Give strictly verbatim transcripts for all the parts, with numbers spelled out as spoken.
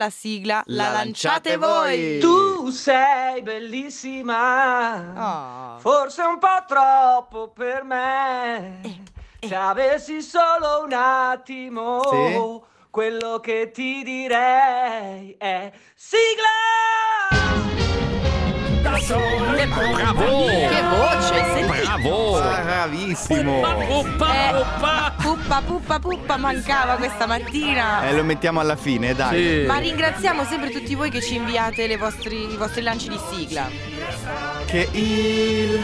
La sigla la, La lanciate, lanciate voi. voi. Tu sei bellissima, oh. Forse un po' troppo per me. Eh, eh. Se avessi solo un attimo, sì? Quello che ti direi è sigla! Da sole, bravo! Che voce, senti? Bravo! Bravissimo! Puppa, puppa, eh, puppa! Puppa, puppa, puppa, mancava questa mattina. E eh, lo mettiamo alla fine, dai. Sì. Ma ringraziamo sempre tutti voi che ci inviate le vostri, i vostri lanci di sigla. Che il...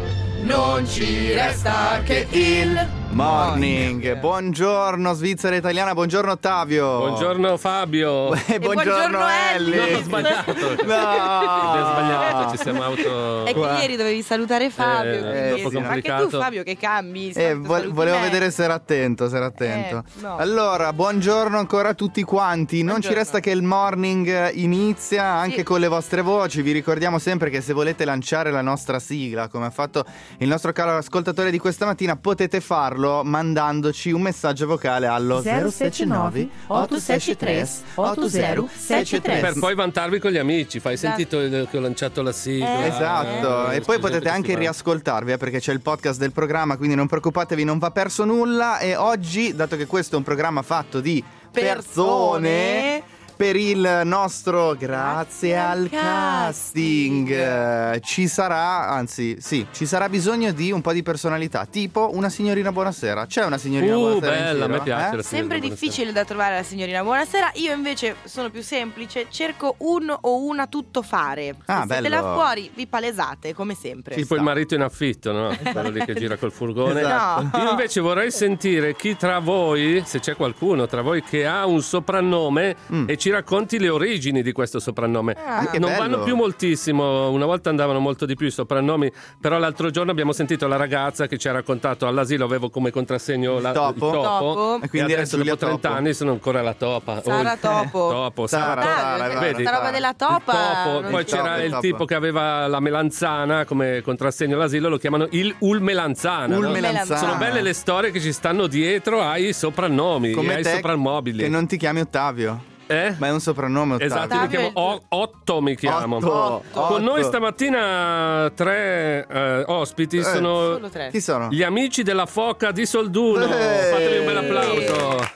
non ci resta che il... Morning. Buongiorno Svizzera Italiana, buongiorno Ottavio. Buongiorno Fabio. E buongiorno, buongiorno Ellie. No, ho sbagliato. No. Abbiamo sbagliato, ci siamo auto. È che ieri dovevi salutare Fabio. Eh, eh, sì. Ma anche tu Fabio che cambi. Eh, vo- volevo me. vedere se era attento, se era attento. Eh, no. Allora, buongiorno ancora a tutti quanti. Non buongiorno. Ci resta che il morning inizia anche sì. con le vostre voci. Vi ricordiamo sempre che se volete lanciare la nostra sigla, come ha fatto il nostro caro ascoltatore di questa mattina, potete farlo mandandoci un messaggio vocale allo zero sette nove otto sette tre otto zero sette tre per poi vantarvi con gli amici. Fai esatto. sentito che ho lanciato la sigla? Eh, esatto. Eh, e poi potete anche riascoltarvi eh, perché c'è il podcast del programma, quindi non preoccupatevi, non va perso nulla. E oggi, dato che questo è un programma fatto di persone, persone per il nostro grazie al casting, casting ci sarà, anzi sì, ci sarà bisogno di un po' di personalità, tipo una signorina buonasera. C'è una signorina uh, buonasera? Bella, a me piace. Eh? Sempre difficile da trovare la signorina buonasera. Io invece sono più semplice, cerco un o una tuttofare. Ah, se bello. siete là fuori vi palesate come sempre. Tipo il marito in affitto, no? Quello lì che gira col furgone. Esatto. No. Io invece vorrei sentire chi tra voi, se c'è qualcuno tra voi che ha un soprannome mm. e ci racconti le origini di questo soprannome. Ah, non bello. vanno più moltissimo, una volta andavano molto di più i soprannomi, però l'altro giorno abbiamo sentito la ragazza che ci ha raccontato all'asilo avevo come contrassegno la, topo. il topo, topo. E quindi e adesso dopo trenta topo. anni sono ancora la topa. Sara oh, Topo. Topo, Sara, Sara, Sara, Sara, Sara, vedi? Questa roba della topa. Topo. Poi c'era topo, il topo. tipo che aveva la melanzana come contrassegno all'asilo, lo chiamano il ulmelanzana. Ulmelanzana. No? Sono belle le storie che ci stanno dietro ai soprannomi, come ai te, soprammobili. che non ti chiami Ottavio. Eh? Ma è un soprannome Ottavio. Esatto, io mi chiamo o- Otto mi chiamo. Otto. Con Otto. noi stamattina tre eh, ospiti, eh, sono solo tre. Chi sono? Gli amici della Foca di Solduno. Eh. Fatevi un bel applauso.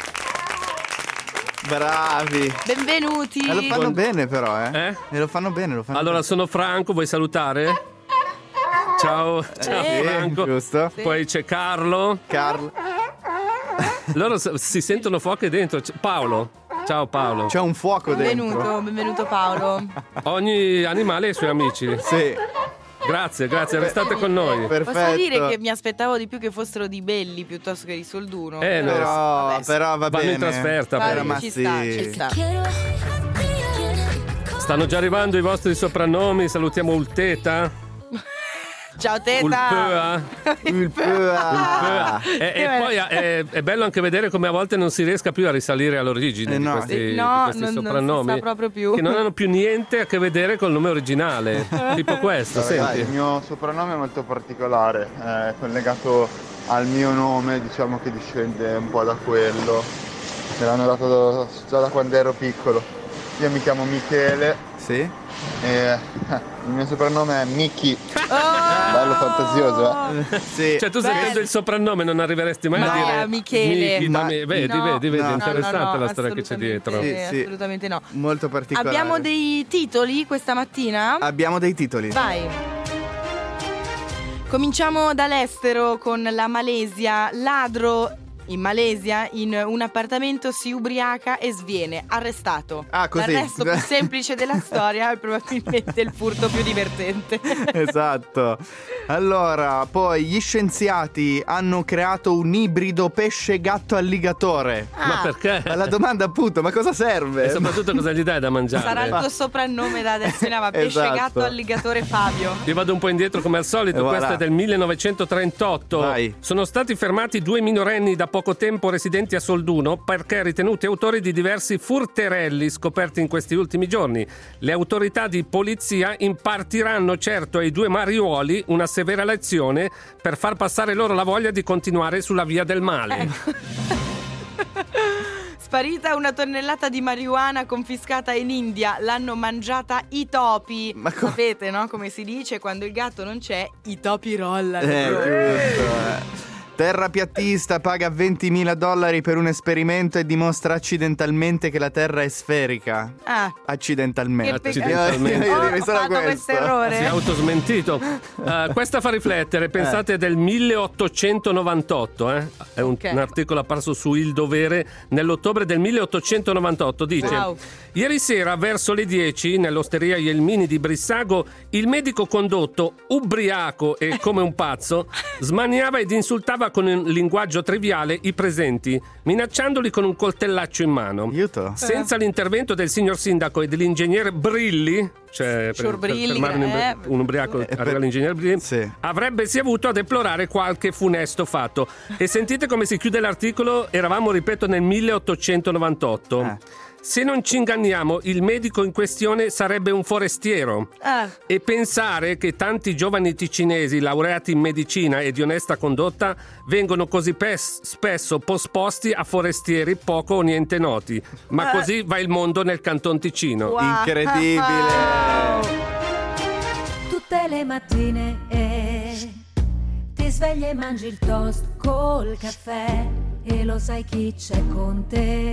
Bravi. Benvenuti. E lo fanno Buon... bene però, eh? eh? E lo fanno bene, lo fanno Allora, bene. sono Franco, vuoi salutare? Ciao, ciao Eh. Franco. Giusto. Sì. Poi c'è Carlo. Carlo. Loro si sentono foche dentro. C'è Paolo. Ciao Paolo. C'è un fuoco Benvenuto, dentro. benvenuto Paolo. Ogni animale ha i suoi amici. Sì. Grazie, grazie, restate con noi. Perfetto. Posso dire che mi aspettavo di più che fossero di Belli piuttosto che di Solduno. Eh, no. Però, Vabbè, sì. però va Vanno bene. in trasferta, Vabbè, però. ma ci sì. sta, ci sta. Stanno già arrivando i vostri soprannomi. Salutiamo Ulteta. Ciao Teta. Ulpea. Il pua. E, e poi è, è bello anche vedere come a volte non si riesca più a risalire all'origine Eh di no. questi, Eh, di no, questi non- non si soprannomi sa proprio più. che non hanno più niente a che vedere col nome originale. Tipo questo, Vabbè, senti. il mio soprannome è molto particolare, è collegato al mio nome, diciamo che discende un po' da quello. Me l'hanno dato già da quando ero piccolo. Io mi chiamo Michele Sì. e eh, il mio soprannome è Mickey. Oh! Bello fantasioso, eh? Sì. Cioè tu Bello. sentendo il soprannome non arriveresti mai Ma a dire a Michele. Michi, Ma- dammi- vedi, No, vedi, vedi, no, è no, interessante no, no, la storia che c'è dietro. Sì, sì. Assolutamente no. Molto particolare. Abbiamo dei titoli questa mattina? Abbiamo dei titoli. Vai. Cominciamo dall'estero con la Malesia. Ladro in Malesia in un appartamento si ubriaca e sviene, arrestato. Ah, così. L'arresto più semplice della storia è probabilmente il furto più divertente. Esatto. Allora, poi gli scienziati hanno creato un ibrido pesce gatto alligatore. Ma Ah, perché? Ma la domanda appunto, ma cosa serve? E soprattutto cosa gli dai da mangiare? sarà il tuo soprannome da adesso in avanti. Pesce Esatto. gatto alligatore Fabio. Io vado un po' indietro come al solito, E voilà. questa è del millenovecentotrentotto. Vai. Sono stati fermati due minorenni da poco tempo residenti a Solduno perché ritenuti autori di diversi furterelli scoperti in questi ultimi giorni. Le autorità di polizia impartiranno certo ai due mariuoli una severa lezione per far passare loro la voglia di continuare sulla via del male. Sparita una tonnellata di marijuana confiscata in India, l'hanno mangiata i topi. Ma co- Sapete, no? Come si dice, quando il gatto non c'è, i topi rollano. Eh, giusto, eh. Terrapiattista paga ventimila dollari per un esperimento e dimostra accidentalmente che la Terra è sferica. Ah. Accidentalmente. Che peccato. Accidentalmente. Ho Ieri solo fatto questo. questo errore. Si è autosmentito. Uh, questa fa riflettere, pensate Eh. del milleottocentonovantotto, eh? È un, Ok. un articolo apparso su Il Dovere nell'ottobre del milleottocentonovantotto. Dice: Wow. ieri sera verso le dieci nell'osteria Ielmini di Brissago il medico condotto, ubriaco e come un pazzo, smaniava ed insultava con un linguaggio triviale i presenti, minacciandoli con un coltellaccio in mano. Aiuto. Senza l'intervento del signor sindaco e dell'ingegnere Brilli, cioè per, Signor per Brilli, fermare un, eh. un ubriaco Eh, per- arriva l'ingegnere Brilli, Sì. avrebbe si avuto a deplorare qualche funesto fatto. E sentite come si chiude l'articolo, eravamo, ripeto, nel milleottocentonovantotto. Eh. Se non ci inganniamo, il medico in questione sarebbe un forestiero. Ah. E pensare che tanti giovani ticinesi laureati in medicina e di onesta condotta vengono così pes- spesso posposti a forestieri poco o niente noti. Ma Eh. così va il mondo nel Canton Ticino. Wow. Incredibile. Tutte le mattine eh, ti svegli e mangi il toast col caffè e lo sai chi c'è con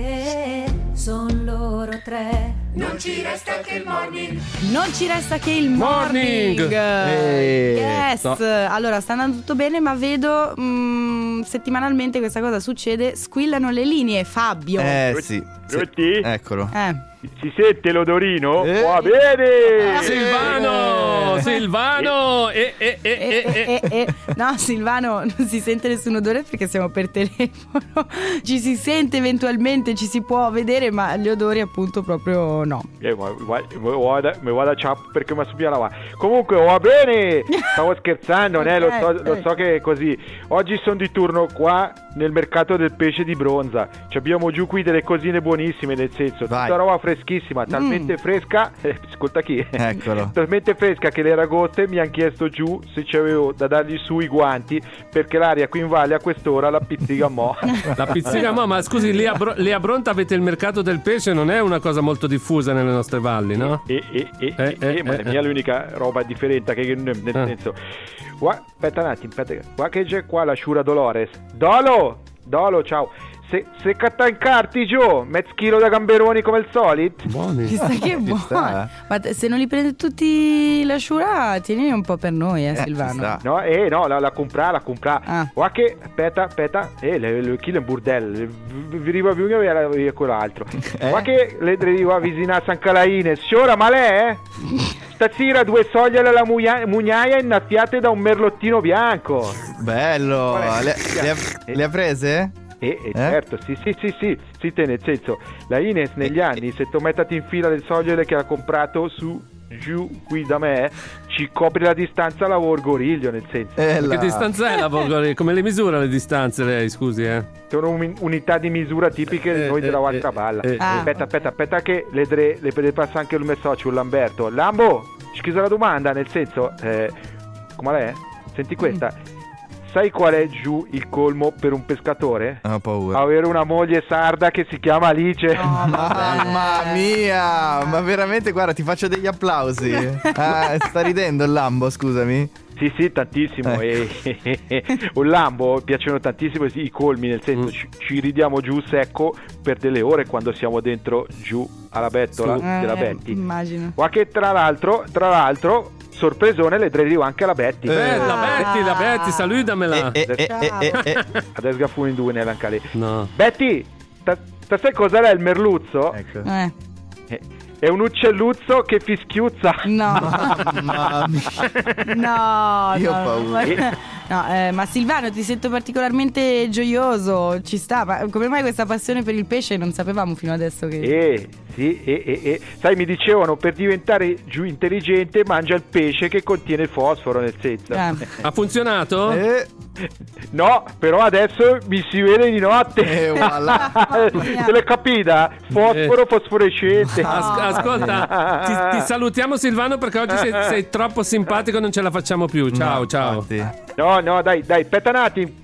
te, son loro tre. Non ci resta che il morning. Non ci resta che il Morning. morning. Eh. Yes. No. Allora, sta andando tutto bene, ma vedo mm, settimanalmente questa cosa succede. Squillano le linee, Fabio. Eh sì. sì. Tutti? Eccolo. Eh. Si sente l'odorino? Eh. Va bene! Silvano! Eh. Silvano! E, e, e, Eh, e, eh, eh, eh. No, Silvano, non si sente nessun odore perché siamo per telefono. Ci si sente eventualmente, ci si può vedere, ma gli odori appunto proprio no. Eh, ma, ma, ma guarda, mi vado a ciap perché mi subito la comunque va bene, stavo scherzando, né? Lo, so, lo so che è così. Oggi sono di turno qua nel mercato del pesce di Bronza. Ci abbiamo giù qui delle cosine buonissime, nel senso, Vai. tutta roba freschissima, talmente Mm. fresca, eh, ascolta chi? Eccolo. Talmente fresca che le ragotte mi hanno chiesto giù se c'avevo da dargli su i guanti perché l'aria qui in valle a quest'ora la pizzica mo'. La pizzica, ma, ma scusi, lì a, Bro- lì a Bronta avete il mercato del pesce, non è una cosa molto diffusa nelle nostre valli, no? E, e, e, Eh, e, eh, ma eh, la mia è l'unica roba differente che nel Eh. senso gua- aspetta un attimo, aspetta, qua che c'è qua la Sciura Dolores. Dolo, Dolo, ciao. Se, se catta in carti giù, mezzo chilo da gamberoni come il solito. Buoni. Chissà che Ci buono. sta. Ma te- se non li prende tutti la Sciura, tienili un po' per noi, eh, Eh, ci Silvano. sta. No, eh, no, la, la comprà, la comprà. Ah. Guarda che, aspetta, aspetta, eh, le, le, chi è un burdello, vi vi arriva più che via quell'altro. Eh? Guarda che le arriva vicino a San Calaines, sciora, ma lei, eh? Stasera due soglie alla mugna- mugnaia innaffiate da un merlottino bianco. Bello. Qual è? Le, le ha, le ha prese? Eh, eh, certo, sì, sì, sì, sì, sì, te, nel senso, la Ines negli Eh, anni, se tu mettati in fila del sogliole che ha comprato su, giù, qui da me, ci copri la distanza alla Borgoriglio, nel senso. Eh, Che là. distanza è la Borgori? Come le misura le distanze lei, scusi, eh? Sono un- unità di misura tipiche Eh, noi della eh, vostra eh, balla. eh, Ah. Aspetta, aspetta, aspetta che le, dre- le, le passa anche il mio socio, Lamberto. Lambo, scusa la domanda, nel senso, eh, come è? Senti questa. Sai qual è giù il colmo per un pescatore? Ho paura. Avere una moglie sarda che si chiama Alice. No, Mamma mia, ma veramente, guarda, ti faccio degli applausi. Ah, sta ridendo il Lambo, scusami. Sì, sì, tantissimo. E, un Lambo piacciono tantissimo i colmi, nel senso ci, ci ridiamo giù secco per delle ore quando siamo dentro giù alla bettola Eh, della Betty. immagino. Ma che tra l'altro, tra l'altro, sorpresone, le drivo anche alla Betty. Eh, la Ah. Betty, la Betty, salutamela. Eh, eh, eh, eh, eh. Adesso gaffuno in due nell'anca lì. No. Betty, ta, ta sai cos'era il merluzzo? Ecco. Eh, Eh, È un uccelluzzo che fischiuzza. no. Mamma mia. No, Io ho no, paura. no. No, eh, ma Silvano, ti sento particolarmente gioioso, ci sta, ma come mai questa passione per il pesce? Non sapevamo fino adesso che... Eh, sì, eh, eh, eh. Sai, mi dicevano per diventare giù intelligente mangia il pesce che contiene il fosforo, nel senso. Eh. Ha funzionato? Eh, No, però adesso mi si vede di notte. eh, voilà. Te l'hai capita? Fosforo fosforescente. As- ascolta, ti, ti salutiamo Silvano perché oggi sei, sei troppo simpatico, non ce la facciamo più. Ciao, No, ciao. infatti. No, no, dai, dai, aspetta un attimo.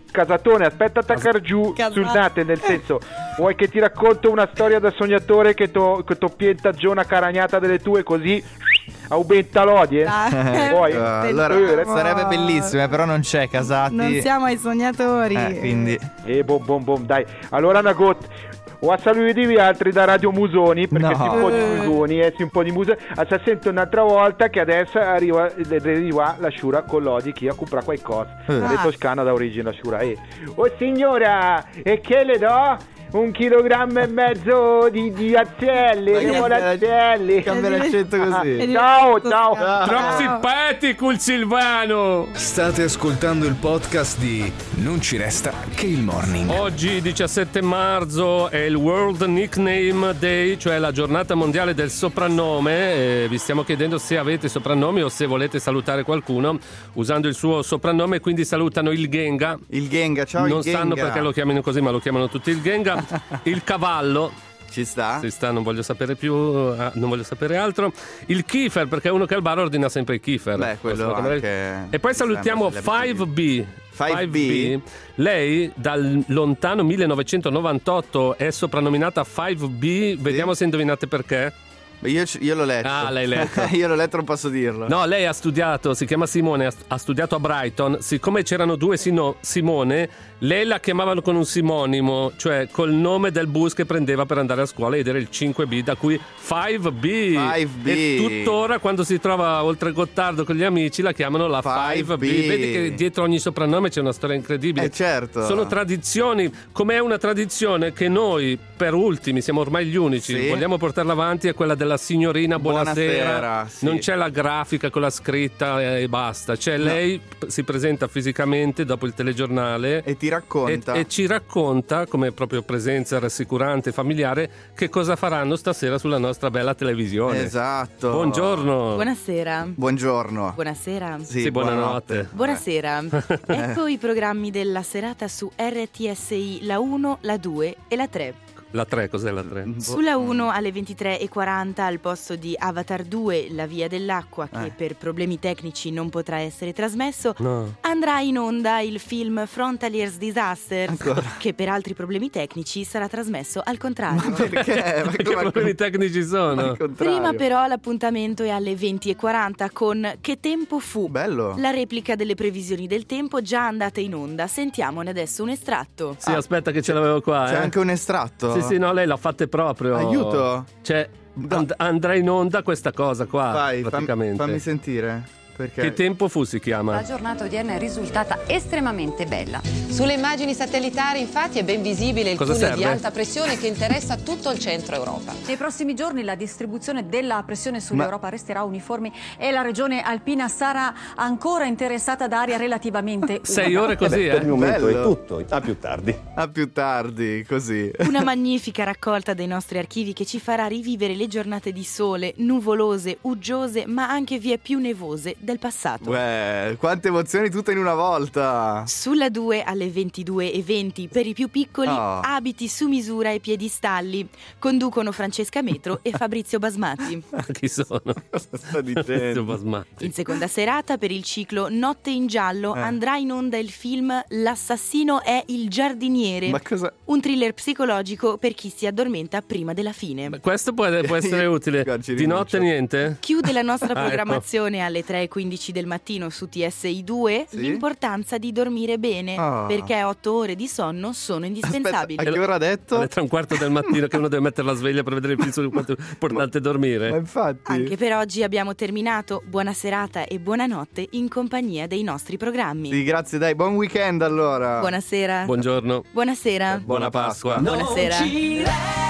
Casatone, aspetta attaccare giù Casat- sul nate, nel senso, vuoi che ti racconto una storia da sognatore che to, che to pienta giù una caragnata delle tue così aumenta l'odie? Ah, Poi, eh, allora bellissimo. sarebbe bellissimo, eh, però non c'è Casati. Non siamo ai sognatori. Eh, quindi E bom bom bom, dai. Allora una got. O a salutivi altri da Radio Musoni, perché No. si un po' di Musoni, eh, si un po' di Musoni. A sa sento un'altra volta che adesso arriva, arriva la sciura con l'odi chi a comprare qualcosa. Eh. Le toscana da origine la sciura. Eh. Oh signora, e che le do? Un chilogrammo e mezzo di, di azielli, Ma io che vuole azielli. cambia l'accento così. Ciao, ciao. Troppo simpatico il Silvano. State ascoltando il podcast di Non ci resta che il morning. Oggi diciassette marzo è il World Nickname Day, cioè la giornata mondiale del soprannome. E vi stiamo chiedendo se avete soprannomi o se volete salutare qualcuno usando il suo soprannome, quindi salutano il Genga. Il Genga, ciao Non il Genga. sanno perché lo chiamano così, ma lo chiamano tutti il Genga. Il cavallo. Ci sta? Si sta, non voglio sapere più, ah, non voglio sapere altro. Il Kiefer, perché uno che al bar ordina sempre il Kiefer. Beh, quello anche E poi salutiamo cinque B. cinque B. Lei dal lontano millenovecentonovantotto è soprannominata cinque B. Vediamo se indovinate perché. Io, io l'ho letto. Ah, l'hai letto. Io l'ho letto, non posso dirlo. No, lei ha studiato, si chiama Simone, ha- ha studiato a Brighton. Siccome c'erano due sino- Simone, lei la chiamavano con un simonimo, cioè col nome del bus che prendeva per andare a scuola, ed era il cinque B, da cui cinque B. cinque B. E tuttora quando si trova oltre Gottardo con gli amici la chiamano la cinque B. cinque B. Vedi che dietro ogni soprannome c'è una storia incredibile. Eh, certo. Sono tradizioni, come è una tradizione che noi per ultimi siamo ormai gli unici, Sì. vogliamo portarla avanti, è quella della signorina buonasera. Buonasera, sì. Non c'è la grafica con la scritta e basta, cioè No. lei p- si presenta fisicamente dopo il telegiornale E ti racconta. e, e ci racconta, come proprio presenza rassicurante e familiare, che cosa faranno stasera sulla nostra bella televisione. Esatto. Buongiorno. Buonasera. Buongiorno. Buonasera. Sì, Sì, buonanotte. Buonasera. Ecco i programmi della serata su R T S I, la uno, la due e la tre. La tre, cos'è la tre? Sulla uno alle ventitré e quaranta al posto di Avatar due, La via dell'acqua, che Eh. per problemi tecnici non potrà essere trasmesso, No. andrà in onda il film Frontalier's Disaster, Ancora? che per altri problemi tecnici sarà trasmesso al contrario. Perché? Ma Che come- problemi tecnici ma sono? al contrario. Prima però l'appuntamento è alle venti e quaranta con Che tempo fu? Bello. La replica delle previsioni del tempo già andate in onda. Sentiamone adesso un estratto. Sì, aspetta che ce l'avevo qua. C'è eh. anche un estratto. Sì, sì, no, lei l'ha fatte proprio. Aiuto. Cioè, and- andrà in onda questa cosa qua, Vai, fammi, praticamente. fammi sentire. Perché? Che tempo fu si La chiama? giornata odierna è risultata estremamente bella. Sulle immagini satellitari infatti è ben visibile il Cosa tunnel serve? di alta pressione che interessa tutto il centro Europa. Nei prossimi giorni la distribuzione della pressione sull'Europa resterà uniforme e la regione alpina sarà ancora interessata da aria relativamente Sei umida. ore così, eh? momento è tutto, a più tardi. A più tardi, così. Una magnifica raccolta dei nostri archivi che ci farà rivivere le giornate di sole, nuvolose, uggiose, ma anche vie più nevose del passato. Uè, quante emozioni tutte in una volta. Sulla due alle ventidue e venti per i più piccoli, Oh. abiti su misura e piedistalli. Conducono Francesca Metro e Fabrizio Basmati. Chi sono? Cosa sta Fabrizio dicendo? Basmati. In seconda serata, per il ciclo Notte in giallo, Eh. andrà in onda il film L'assassino è il giardiniere. Ma cosa? Un thriller psicologico per chi si addormenta prima della fine. Questo può, può essere utile. Oggi Di rinuncio. notte niente? Chiude la nostra Ah, ecco. programmazione alle tre e quindici del mattino su T S I due Sì? l'importanza di dormire bene, Ah. perché otto ore di sonno sono indispensabili. Aspetta, a che ora ha detto? Alle tre e un quarto del mattino che uno deve mettere la sveglia per vedere il film su quanto è importante Ma dormire. infatti. Anche per oggi abbiamo terminato. Buona serata e buonanotte in compagnia dei nostri programmi. Sì, grazie, dai, buon weekend allora. Buonasera. Buongiorno. Buonasera. Buona Pasqua. Buonasera. Non ci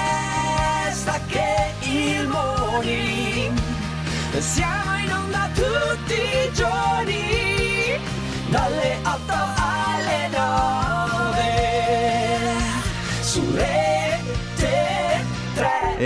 resta che il morning. Siamo in onda tutti i giorni, dalle otto alle nove, su Rete tre. E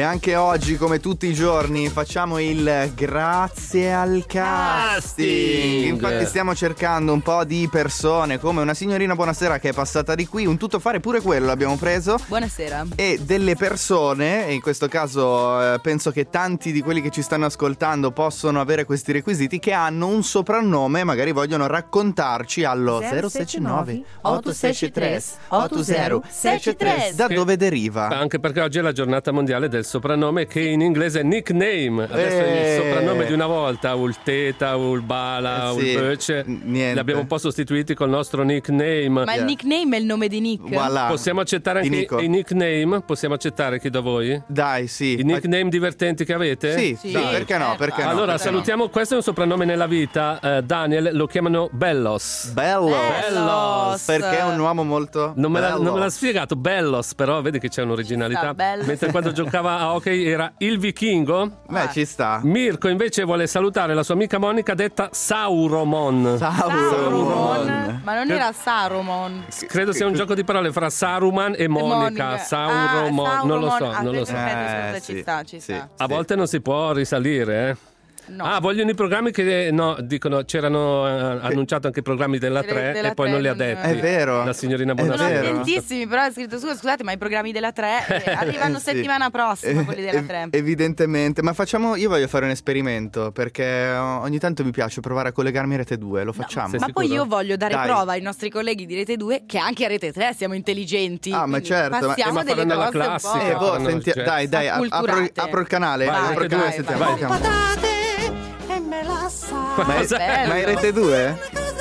anche oggi, come tutti i giorni, facciamo il grazie al casting. Infatti stiamo cercando un po' di persone, come una signorina buonasera che è passata di qui, un tuttofare pure quello l'abbiamo preso. Buonasera. E delle persone, e in questo caso eh, penso che tanti di quelli che ci stanno ascoltando possono avere questi requisiti, che hanno un soprannome, magari vogliono raccontarci allo zero sette nove otto sei tre otto zero sei tre. Da dove deriva? Anche perché oggi è la giornata mondiale del soprannome, che in inglese è nickname. Adesso Eh. è il soprannome di una volta, Ulteta, Ulbala, Eh sì, Ulböce. niente. Li abbiamo un po' sostituiti col nostro nickname. Ma il nickname è il nome di Nick? Voilà. Possiamo accettare Di anche Nico. i nickname? Possiamo accettare chi da voi? Dai, sì. I nickname divertenti che avete? Sì, sì, Dai. perché no? Perché no? Allora, Perché salutiamo, questo è un soprannome nella vita. eh, Daniel lo chiamano Bellos. Bellos. Bellos. Perché è un uomo molto Non me, l'ha, bello. non me l'ha spiegato, Bellos, però vedi che c'è un'originalità. Ci sta, Bellos. Mentre quando giocava a hockey era il vichingo. Beh, ci sta. Mirko invece vuole salutare la sua amica Monica, detta Sauromon. Saruman. Ma non era Saruman. Credo sia un gioco di parole fra Saruman e Monica. Monica. Sauromon, Ah, non lo so, Sauromon. non lo Ah, so. perfetto, scusa, Eh, ci sì, sta, ci sì. sta. A volte non si può risalire, eh. No. Ah, vogliono i programmi che no, dicono c'erano eh, annunciato anche i programmi della Delle- tre della e poi tre non li ha non- detti. È vero. La signorina È Sono Buonasera. vero. attentissimi, però ha scritto scusa, scusate, ma i programmi della tre eh, arrivano Eh, sì. settimana prossima, Eh, quelli della ev- tre. Evidentemente. Ma facciamo. Io voglio fare un esperimento, perché ogni tanto mi piace provare a collegarmi a Rete due. Lo facciamo. Sei Ma sicuro? poi io voglio dare Dai. prova ai nostri colleghi di Rete due che anche a Rete tre siamo intelligenti. Ah, ma quindi certo, ma- passiamo Eh, ma delle faranno la cose un po'. classica. Eh, boh, faranno senti- il jet. dai, dai, ap- apro, Acculturate. apro il canale. Vai, apro il vai, canale, vai, sentiamo, vai. sentiamo. E me la sa. Ma è, bello. ma è Rete due?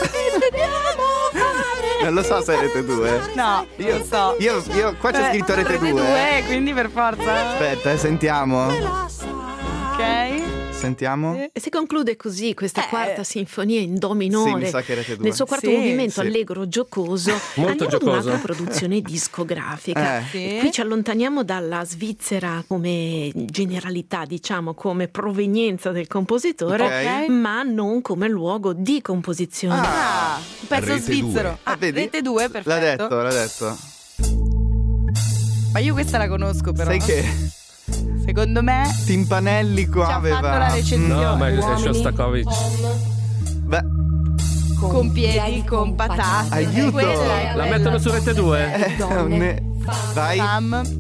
Non lo so se è Rete due. No, Io, non so. io, io qua c'è Eh, scritto Rete due. due, quindi per forza. Aspetta, eh, sentiamo. Ok. Sentiamo. Eh, E si conclude così questa Eh. quarta sinfonia in do Sì, minore. mi sa che Rete due. Nel suo quarto Sì. movimento Sì. allegro, giocoso. Molto Andiamo ad giocoso. un'altra produzione discografica. Eh. Sì. Qui ci allontaniamo dalla Svizzera come generalità, diciamo, come provenienza del compositore, Ok. ma non come luogo di composizione. Ah, un pezzo Rete svizzero. due. Ah, Ah, vedi? Rete due, perfetto. L'ha detto, l'ha detto. Ma io questa la conosco però. Sai che Secondo me Timpanelli qua ci ha aveva. fatto la recensione. No, ma è Uomini Shostakovich. Beh, con piedi, con patate. Aiuto. Quella è La quella. mettono su Rete due? eh, un- vai. Fam.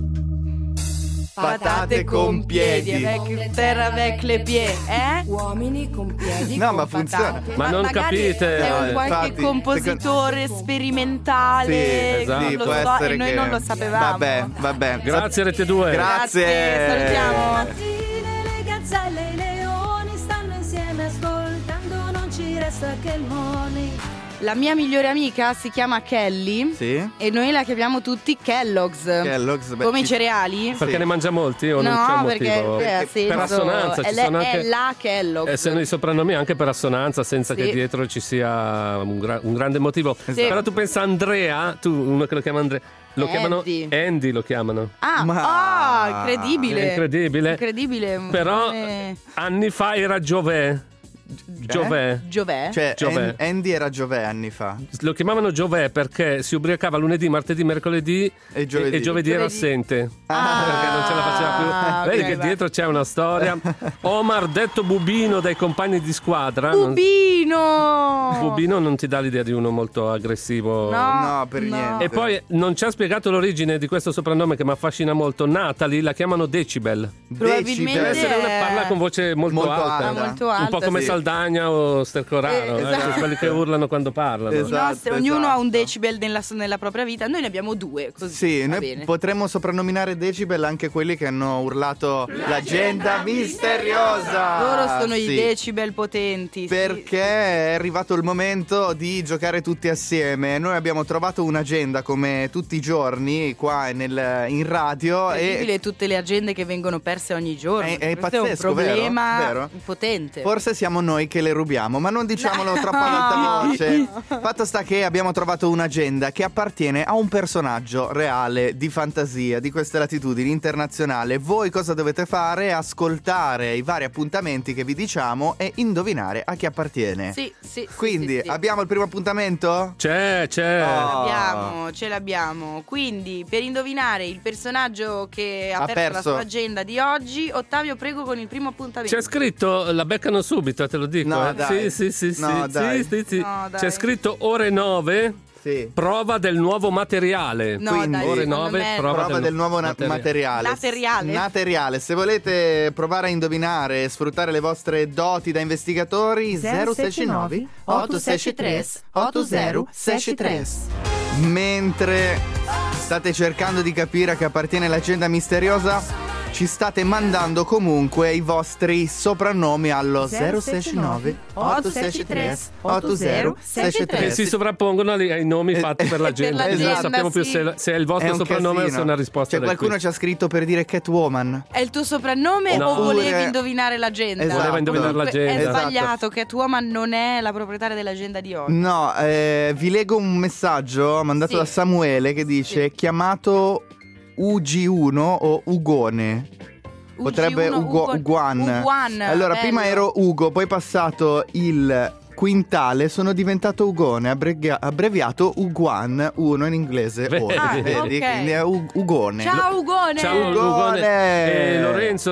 Patate con piedi, avec, terra avec le pieds, eh? Uomini con piedi. No, con ma funziona. patate. Ma non magari capite. È un Eh, qualche infatti, compositore sperimentale. Sì, esatto. non sì, lo può so, essere e noi che... non lo sapevamo. Vabbè, vabbè. Grazie Rete due. Grazie. salutiamo. Le gazzelle e i leoni stanno insieme ascoltando, non ci resta che il money. La mia migliore amica si chiama Kelly Sì. e noi la chiamiamo tutti Kellogg's. Kellogg's, beh, Come i ci- cereali? Perché Sì. ne mangia molti o non c'è No, un perché motivo? eh, ha senso. Per assonanza è, ci le- sono è anche la Kellogg's. eh, sono i soprannomi anche per assonanza, senza Sì. che dietro ci sia un, gra- un grande motivo. Sì. Però tu pensa a Andrea, tu uno che lo chiama Andrea, lo chiamano Andy. Andy, lo chiamano. Ah, Ma- ah, incredibile. È incredibile. Incredibile. Però Come- anni fa era Giovè. Giovè. Giovè? Cioè, Giovè. An- Andy era Giovè anni fa. Lo chiamavano Giovè perché si ubriacava lunedì, martedì, mercoledì E giovedì. e giovedì era Giovedì. assente. Ah, perché non ce la faceva più. ok, Vedi che va. dietro c'è una storia. Omar, detto Bubino dai compagni di squadra. non- Bubino! Bubino non ti dà l'idea di uno molto aggressivo. No. No, per no. niente. E poi non ci ha spiegato l'origine di questo soprannome che mi affascina molto. Natalie la chiamano Decibel. Probabilmente Deve essere una è- parla con voce molto, Molto alta. alta. molto Un po' alta, come sì. Saldagna o Stercoraro, Eh, eh, esatto. quelli che urlano quando parlano. Esatto. I nostri- ognuno ha un esatto. decibel nella, nella propria vita, noi ne abbiamo due, così Sì, va noi bene. potremmo soprannominare Decibel anche quelli che hanno urlato l'agenda misteriosa. Loro sono i Sì. decibel potenti. sì. Perché è arrivato il momento di giocare tutti assieme. Noi abbiamo trovato un'agenda come tutti i giorni qua nel- in radio Incredibile e tutte le agende che vengono perse ogni giorno. È- è Questo pazzesco, è un problema vero? Vero? potente. forse siamo noi che le rubiamo, ma non diciamolo troppo ad alta voce. Fatto sta che abbiamo trovato un'agenda che appartiene a un personaggio reale, di fantasia, di queste latitudini, internazionale. Voi cosa dovete fare? Ascoltare i vari appuntamenti che vi diciamo e indovinare a chi appartiene. Sì, sì. Quindi sì, sì, sì. abbiamo il primo appuntamento? C'è, c'è. Oh. Ce l'abbiamo, ce l'abbiamo. Quindi per indovinare il personaggio che ha, Ha perso, perso. la sua agenda di oggi, Ottavio, prego con il primo appuntamento. C'è scritto, la beccano subito, te lo dico. No, eh. dai. Sì, sì, sì, No, sì, dai. sì, sì, sì. No, dai. C'è scritto ore nove. Sì. Prova del nuovo materiale. No, Quindi, dai, ore secondo nove, me- prova, Prova del nuovo na- materiale. Materiale. Materiale. Se volete provare a indovinare e sfruttare le vostre doti da investigatori, zero sei nove otto sei tre otto zero sei tre. Mentre state cercando di capire a che appartiene l'agenda misteriosa, ci state mandando comunque i vostri soprannomi allo zero sei nove otto sei tre otto zero sei Che tre. si sovrappongono ai ai nomi fatti per l'agenda. per Quindi non l'agenda, sappiamo più sì. se, se è il vostro È un soprannome o casino. se è una risposta. Cioè, da qualcuno qui. ci ha scritto per dire Catwoman. È il tuo soprannome No. o volevi Oppure- indovinare l'agenda? Esatto. Voleva indovinare Comunque l'agenda. È Esatto. sbagliato, Catwoman non è la proprietaria dell'agenda di oggi. No, eh, vi leggo un messaggio mandato Sì. da Samuele che dice: chiamato U G uno o Ugone. Potrebbe U G uno, Ugo- Ugo- Uguan. Uguan, Allora, bello. prima ero Ugo, poi passato il quintale, sono diventato Ugone, abbreghia- abbreviato Uguan, uno in inglese. Vedi. O, Ah, vedi? ok. Quindi è U- Ugone. Ciao Ugone! Ciao Ugone. Ugone. E Lorenzo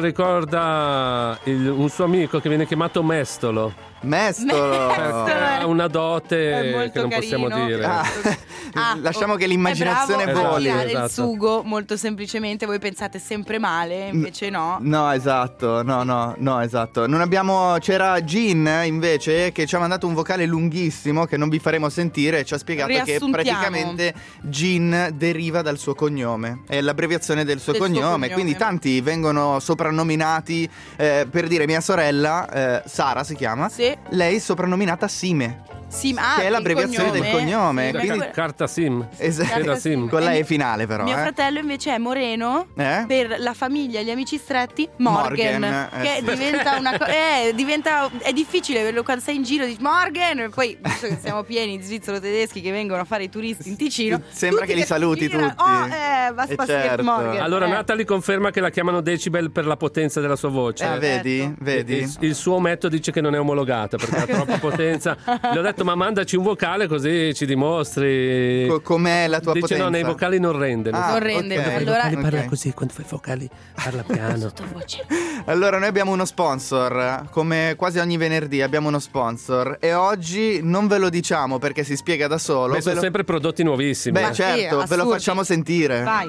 ricorda il- un suo amico che viene chiamato Mestolo. Mestolo. Mestolo. Ha una È dote molto che non possiamo carino. dire. Ah, Ah, lasciamo oh, che l'immaginazione è bravo a voli. tirare Esatto. il sugo molto semplicemente. Voi pensate sempre male, invece no. No, esatto, no, no, no, esatto. Non abbiamo. C'era Gin invece che ci ha mandato un vocale lunghissimo che non vi faremo sentire e ci ha spiegato che Riassuntiamo. praticamente Gin deriva dal suo cognome. È l'abbreviazione del suo, Del suo cognome, cognome. quindi tanti vengono soprannominati. eh, per dire, mia sorella, eh, Sara si chiama, Sì. lei soprannominata Sime. Sì, ma Che è il l'abbreviazione del cognome, Sì, quindi- perché- Carta SIM. Esatto. Carta SIM. Con la E finale però. Mio eh. fratello invece è Moreno, Eh? per la famiglia e gli amici stretti Morgan, Morgan, eh, che sì. diventa una cosa eh, diventa è difficile perché quando sei in giro dici Morgan, e poi visto che siamo pieni di svizzero-tedeschi che vengono a fare i turisti in Ticino, Sembra tutti che li saluti girano, tutti. oh eh va Eh, spazio certo. Morgan. Allora eh. Natalie conferma che la chiamano decibel per la potenza della sua voce. Ah, vedi? certo. Vedi? Il, il suo ometto dice che non è omologata perché ha troppa potenza. Le ho detto ma mandaci un vocale così ci dimostri. Co- com'è la tua Dice potenza? no, nei vocali non rende. Ah, non rende, ok. allora Ok. Parla così, quando fai vocali parla piano. sottovoce. Allora, noi abbiamo uno sponsor, come quasi ogni venerdì abbiamo uno sponsor e oggi non ve lo diciamo perché si spiega da solo. Beh, ve sono lo- sempre prodotti nuovissimi. Beh, Ma sì, certo, ve lo assurdi. facciamo sentire. Vai.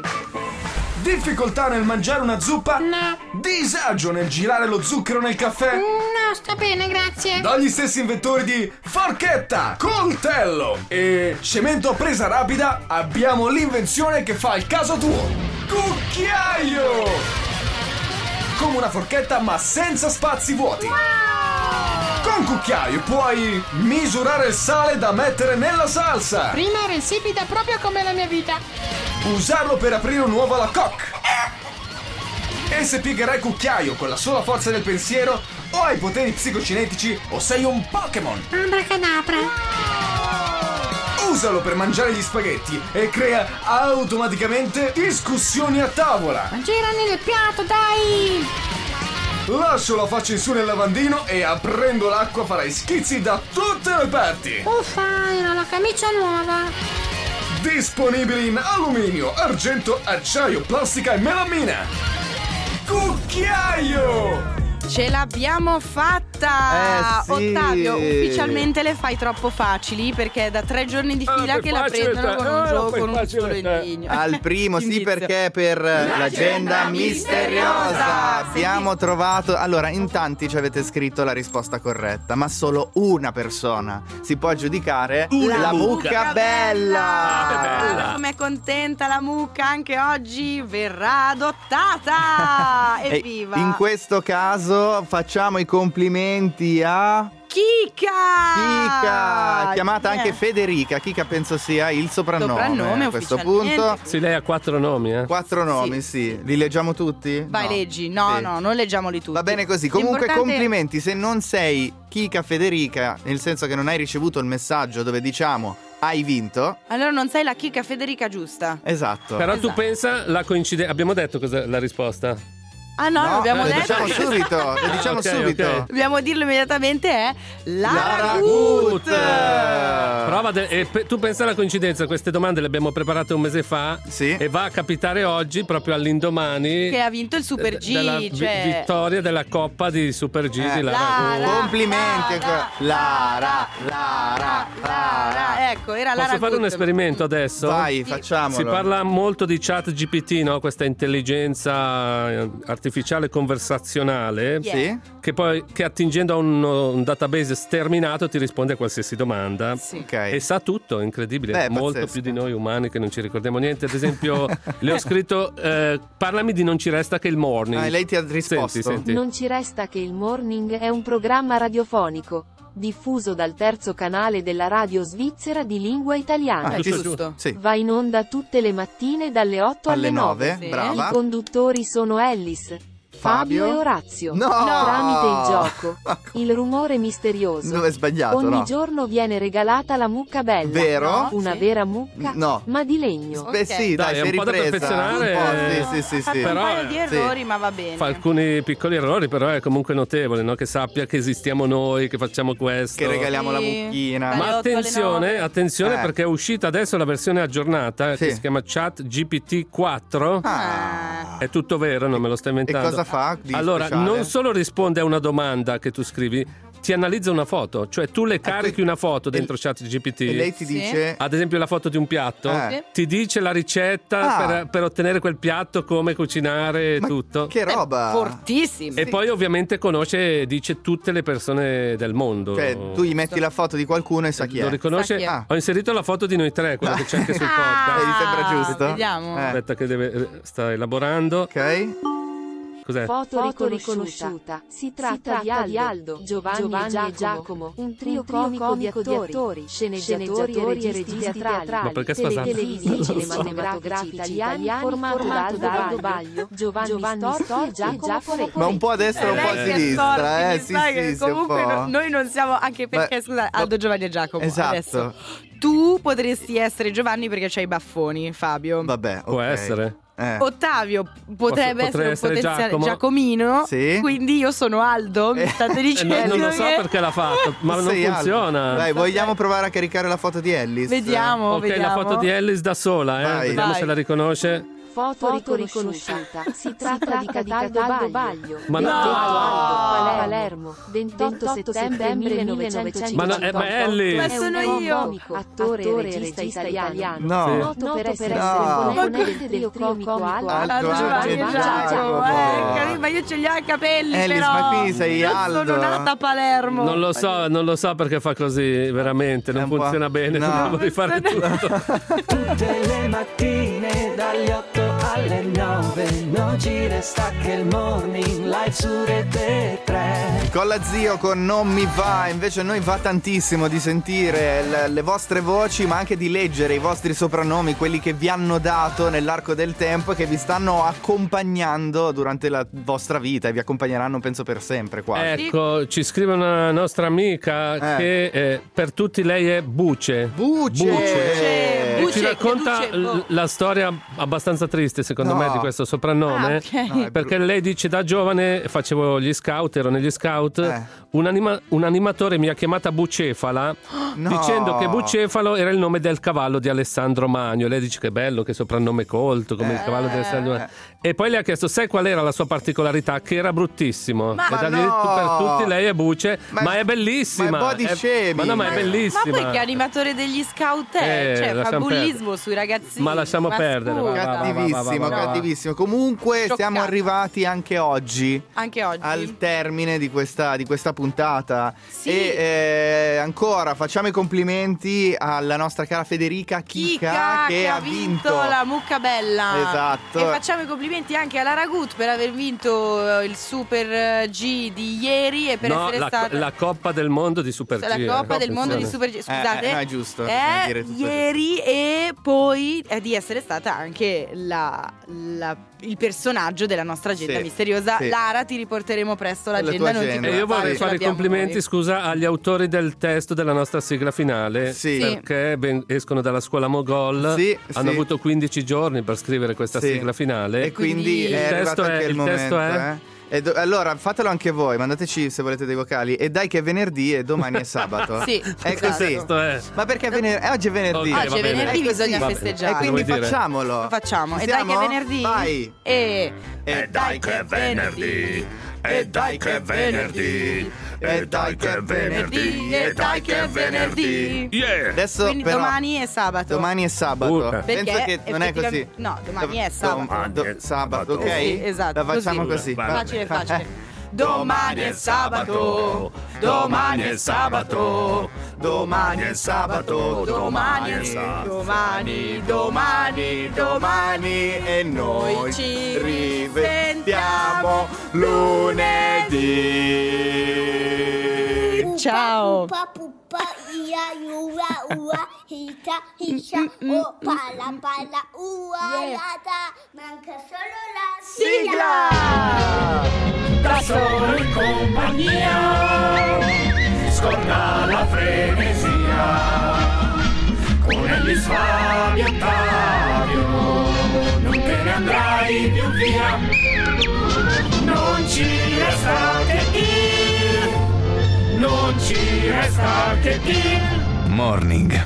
Difficoltà nel mangiare una zuppa? No. Disagio nel girare lo zucchero nel caffè? No, sta bene, grazie. Dagli stessi inventori di forchetta, coltello e cemento a presa rapida abbiamo l'invenzione che fa il caso tuo. Cucchiaio! Come una forchetta ma senza spazi vuoti. Con Cucchiaio puoi misurare il sale da mettere nella salsa, Prima era insipida proprio come la mia vita. usarlo per aprire un uovo alla coque. E se piegherai Cucchiaio con la sola forza del pensiero, o hai poteri psicocinetici o sei un Pokémon. Abracadabra. Usalo per mangiare gli spaghetti e crea automaticamente discussioni a tavola. Girami nel piatto, dai. Lascio la faccia in su nel lavandino e aprendo l'acqua farai schizzi da tutte le parti. Uffa, era la camicia nuova. Disponibili in alluminio, argento, acciaio, plastica e melamina. Cucchiaio! Ce l'abbiamo fatta! Eh, sì. Ottavio, ufficialmente le fai troppo facili perché è da tre giorni di fila Ah, che fai la facile prendono te. con un Ah, gioco fai con un facile solo te. indizio. Al primo, sì, Indizio. perché per l'agenda misteriosa abbiamo trovato. Allora, in tanti ci avete scritto la risposta corretta, ma solo una persona si può aggiudicare Una la mucca. mucca bella. Ah, che bella. Guarda com'è contenta la mucca, anche oggi verrà adottata! E Evviva! in questo caso facciamo i complimenti a Kika! Kika, chiamata Chi è? anche Federica. Kika penso sia il soprannome, Soprannome, a questo ufficialmente. punto. Sì, lei ha quattro nomi, eh. Quattro nomi, sì. Li leggiamo tutti? Vai, No. leggi. No, Sì. no, non leggiamoli tutti. Va bene così. Comunque L'importante- complimenti, se non sei Kika Federica, nel senso che non hai ricevuto il messaggio dove diciamo hai vinto. Allora non sei la Kika Federica giusta. Esatto. Però tu Esatto. pensa la coincidenza. Abbiamo detto cos'è la risposta? Ah no, No, l'abbiamo lo detto. diciamo subito, lo diciamo ok, subito. ok. Dobbiamo dirlo immediatamente, è Lara Lara Gut. Gut. Prova de- e pe- tu pensa alla coincidenza, queste domande le abbiamo preparate un mese fa Sì. e va a capitare oggi proprio all'indomani Che ha vinto il Super G, della vi- cioè vittoria della Coppa di Super G Eh, di Lara Lara. Gut. Complimenti ancora. Lara, Lara, Lara, ecco, era Lara Posso fare Gut. un esperimento adesso? Vai, facciamolo. Si parla molto di chat G P T, no? Questa intelligenza eh, artificiale conversazionale Sì. che poi che attingendo a un, un database sterminato ti risponde a qualsiasi domanda. Sì. Ok. E sa tutto, è incredibile, Beh, molto pazzesco. più di noi umani che non ci ricordiamo niente. Ad esempio, le ho scritto eh, parlami di Non ci resta che il morning. Ah, e lei ti ha risposto. Senti, senti. Non ci resta che il Morning è un programma radiofonico diffuso dal terzo canale della radio svizzera di lingua italiana. Ah, giusto, giusto. Sì. Va in onda tutte le mattine dalle otto Alle alle nove. nove, brava. I conduttori sono Ellis, Fabio, Fabio e Orazio. No! Tramite il gioco Il rumore misterioso. No, è sbagliato, Ogni no. giorno viene regalata la mucca bella. Vero? Una Sì. vera mucca, No. ma di legno. Beh, Ok. sì, Dai, dai, è sei un po' da ripresa. perfezionare, Un po', eh. sì, sì, sì, Ha fatto sì. un Però, paio di sì. errori, ma va bene. Fa alcuni piccoli errori, però è comunque notevole, no? Che sappia che esistiamo noi, che facciamo questo. Che regaliamo la Sì. mucchina. Dalle Ma otto alle attenzione, nove. attenzione Eh. perché è uscita adesso la versione aggiornata Sì. che si chiama Chat G P T quattro. Ah. È tutto vero, non me lo sto E inventando. cosa fa di Allora, speciale? non solo risponde a una domanda che tu scrivi, ti analizza una foto, cioè tu le carichi una foto dentro Chat G P T. E lei ti Sì. dice... Ad esempio la foto di un piatto, Eh. ti dice la ricetta Ah. per, per ottenere quel piatto, come cucinare e Ma tutto. che roba! Fortissimo. E poi ovviamente conosce e dice tutte le persone del mondo. Cioè, tu gli metti la foto di qualcuno e sa chi Lo è. riconosce? Sa chi è. Ah. Ho inserito la foto di noi tre, quella che c'è anche sul Eh, podcast. gli sembra Ah, giusto? vediamo. Eh. Aspetta che deve, eh, sta elaborando. Ok. Cos'è? Foto, riconosciuta. Si tratta, di Aldo, Giovanni, e Giacomo, un trio comico di attori, sceneggiatori e registi teatrali, Ma perché tele- sfasate? televisivi, Non lo so. cinematografici italiani, formato da Aldo Baglio, Giovanni Storti e Giacomo Ma un po' a destra e un po' a Lei che sinistra, storti, eh? mi Sì, sa sì, che sì, un comunque po'. no- noi non siamo, anche perché Beh, scusa, Aldo, Giovanni e Giacomo. Esatto. Adesso tu potresti essere Giovanni perché c'hai i baffoni, Fabio. Vabbè, Può ok. essere. Eh. Ottavio potrebbe Posso- potrei essere un essere potenziale Giacomo? Giacomino. Sì. Quindi io sono Aldo. Mi state Eh, dicendo no, non lo so che- perché l'ha fatto, ma non Sei funziona. alto. Dai, vogliamo provare a caricare la foto di Ellis? Vediamo, Ok, vediamo. la foto di Ellis da sola, eh. Vai. Vediamo Vai. se la riconosce. Foto, riconosciuta. Si tratta di Cataldo Baglio. Ma detto no! Aldo, Palermo, ventotto settembre millenovecentocinquantotto. Ma no, è- ma è Ellis! Ma È sono un io! comico, attore e regista italiano. No. Sì. Noto per essere No. componente del trio comico Aldo, Aldo, Giovanni e Giovanni e Giacomo, Giacomo. eh, capito? Ma io ce li ho i capelli, Ellis, però. ma quindi sei Io Aldo? sono nata a Palermo. Non lo so, non lo so perché fa così, veramente, È non un po'- funziona bene, no. dobbiamo rifare tutto. Tutte le mattine dalle otto alle nove non ci resta che il morning live su Rete tre. Con la zio con Non mi va, invece a noi va tantissimo di sentire l- le vostre voci, ma anche di leggere i vostri soprannomi, quelli che vi hanno dato nell'arco del tempo e che vi stanno accompagnando durante la vostra vita e vi accompagneranno penso per sempre quasi. Ecco, ci scrive una nostra amica Eh. che eh, per tutti lei è Buce. Buce! E Buce, ci che racconta Buce, l- boh. la storia abbastanza triste secondo No. me di questo soprannome. Ah, ok. No, è Perché lei dice da giovane facevo gli scout, ero negli scout, Eh. un, anima- un animatore mi ha chiamata Bucefala No. dicendo che Bucefalo era il nome del cavallo di Alessandro Magno. Lei dice che bello, che soprannome colto come il Eh. cavallo di Alessandro Magno. E poi le ha chiesto sai qual era la sua particolarità? Che era bruttissimo. Ma e da lì no. per tutti lei è Buce, Ma- ma, è bellissima. ma è body È- shaming. Ma no, ma è Ma- bellissima. Ma poi che animatore degli scout è? Eh, cioè, fa lasciamo bullismo sui ragazzini. Ma lasciamo perdere, va, scusa. va, va, va. Cattivissimo, va. cattivissimo. Comunque Scioccata. siamo arrivati anche oggi Anche oggi. al termine di questa, di questa puntata. Sì. E eh, ancora facciamo i complimenti alla nostra cara Federica Chica, Chica che, che ha ha vinto, vinto la mucca bella. Esatto. E facciamo i complimenti anche alla Ragut per aver vinto il Super G di ieri e per no, essere la, stata la Coppa del Mondo di Super G. la Coppa eh, del Mondo di attenzione. Super G. Scusate, Eh, eh, no, è giusto, eh, bisogna dire tutto ieri e poi eh, di essere stata anche la, la, il personaggio della nostra agenda Sì, misteriosa. sì. Lara, ti riporteremo presto La l'agenda. tua Non ti agenda. E io preoccupare, vorrei ce fare i l'abbiamo complimenti, noi. scusa, agli autori del testo della nostra sigla finale. Sì. Perché ben- escono dalla scuola Mogol. Sì, hanno sì. avuto quindici giorni per scrivere questa Sì. sigla finale. E quindi, Quindi è il arrivato testo è- anche il, il momento, testo è? eh. E do- allora fatelo anche voi, mandateci se volete dei vocali. E dai che è venerdì e domani è sabato. Sì, È esatto. così. Questo è. Ma perché è vener- eh, oggi è venerdì. Ok, Oggi va è bene. venerdì, È così. bisogna Va bene. festeggiare. E quindi Vuoi dire? facciamolo. Lo facciamo. Ci E dai che è siamo? venerdì. Vai. E E dai che è venerdì. E dai che è venerdì. E dai che è venerdì. E dai che è venerdì. Yeah! Adesso quindi però domani è sabato. domani è sabato. Urca. Perché Penso che non è così. effettivamente- No, domani è Do- sabato. do- sabato, ok? Sì, esatto, La facciamo così. così. Facile, facile. Domani è sabato, domani è sabato, domani è sabato, domani, domani, domani, domani e noi ci rivediamo lunedì. Ciao. Pupa pupa ia ua ua hita hisha o pala pala ua lata manca solo la Sigla! Da solo in compagnia, scorda la frenesia, con Elvis, Fabio e Ottavio, non te ne andrai più via, non ci resta che dire, non ci resta che dire. Morning